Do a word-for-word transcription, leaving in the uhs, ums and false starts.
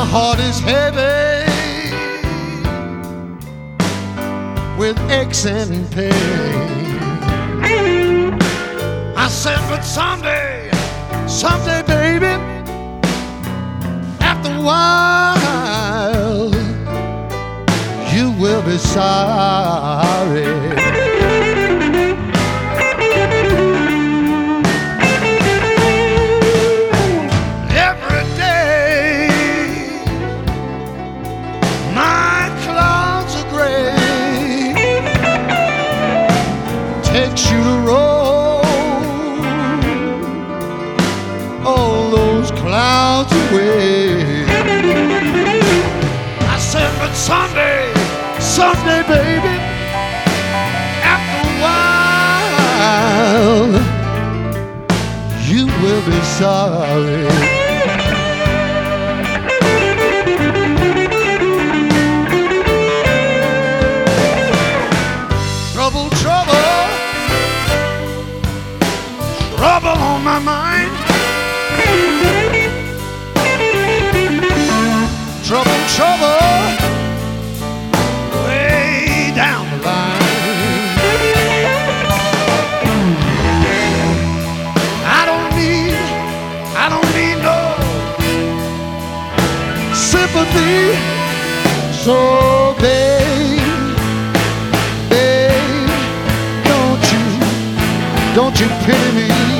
heart is heavy with aches and pain. I said, but someday, someday, baby, after a while, you will be sorry. Takes you to roll all those clouds away. I said, but someday, someday, baby, after a while, you will be sorry. Trouble, trouble, trouble on my mind. Trouble, trouble, way down the line. I don't need, I don't need no sympathy. So babe, babe, don't you, don't you pity me.